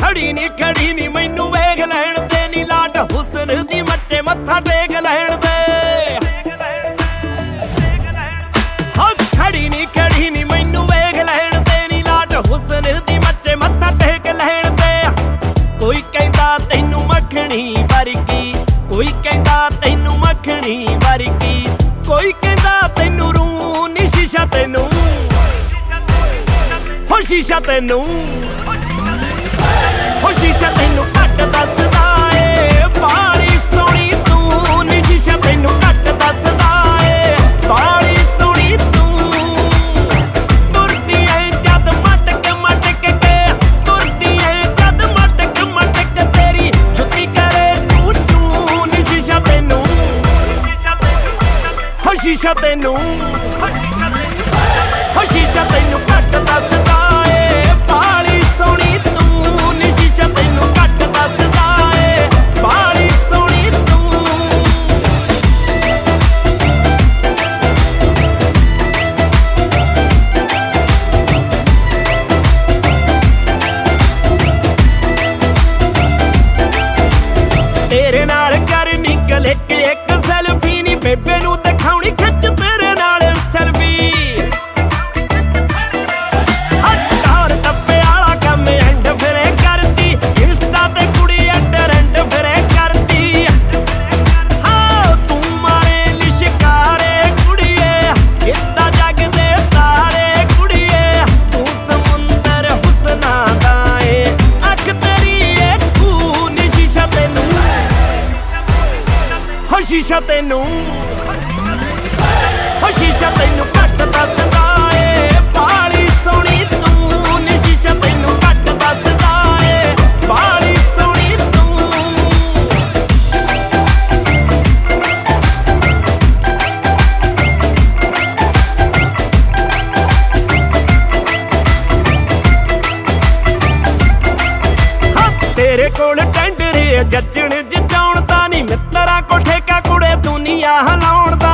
खड़ी नी मैनू वेख लैण दे नी लाट हुसन दी मच्चे मत्था टेक लैण दे। हाँ खड़ी नी मैनू वेख लैण दे नी लाट हुसन दी मच्चे मत्था टेक लैण दे। कोई कहंदा तैनू मखणी वर्गी, कोई कहंदा तैनू मखणी वर्गी, कोई कहंदा तैनू रूह नी शीशा तैनू, हो शीशा तैनू, हो शीशा तैनू घट दसदा ए बाली सोहणी तू नी शीशा तैनू घट दसदा ए बाली सोहणी तू। तुरदी ऐ जद मटक के तुरदी ऐ जद मटक तेरी जुत्ती करे चू चू नी शीशा तैनू, हो शीशा तैनू, हो शीशा तैनू घट दसदा ए बाली सोहणी तू नी शीशा तैनू घट दसदा ए बाली सोहणी तू। तेरे नाल करनी क्लिक एक सैल्फी नी बेबे नू दिखाउणी खिच तेरे नाल सैल्फी। शीशा तैनू, हो शीशा तैनू घट दसदा ए बाली सोहणी तू नी शीशा तैनू घट दसदा ए बाली सोहणी तू। हाँ तेरे कोल टेंडरे जचण जचाउण दा नी मित्तरां को ठेका कुड़े दुनिया हिलाउण दा।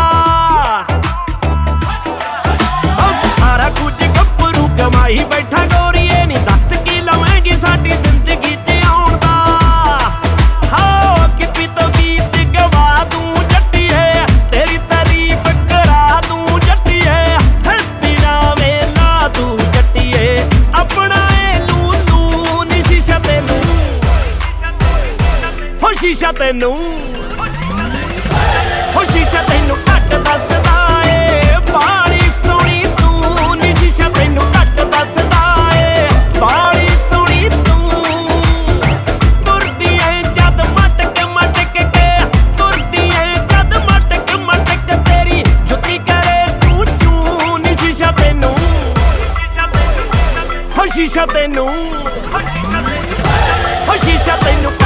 सारा कुछ गब्बरू कमाई बैठा गोरीए नी दस की लवेंगी साडी जिंदगी च आउण दा। हाँ किपी तो गीत गवा दूं जट्टीए तेरी तारीफ करा दूं जट्टीए हरदिना वेला दूं जट्टीए अपना ए लू नी शीशा तैनू, हो शीशा तैनू, हो शीशा तैनू घट दसदा ए बाली सोहणी तू नी शीशा तैनू घट दसदा ए बाली सोहणी तू। तुरदी ऐ जद मटक के तुरदी ऐ जद मटक तेरी जुत्ती करे चू चू नी शीशा तैनू, हो शीशा तैनू, हो शीशा तैनू।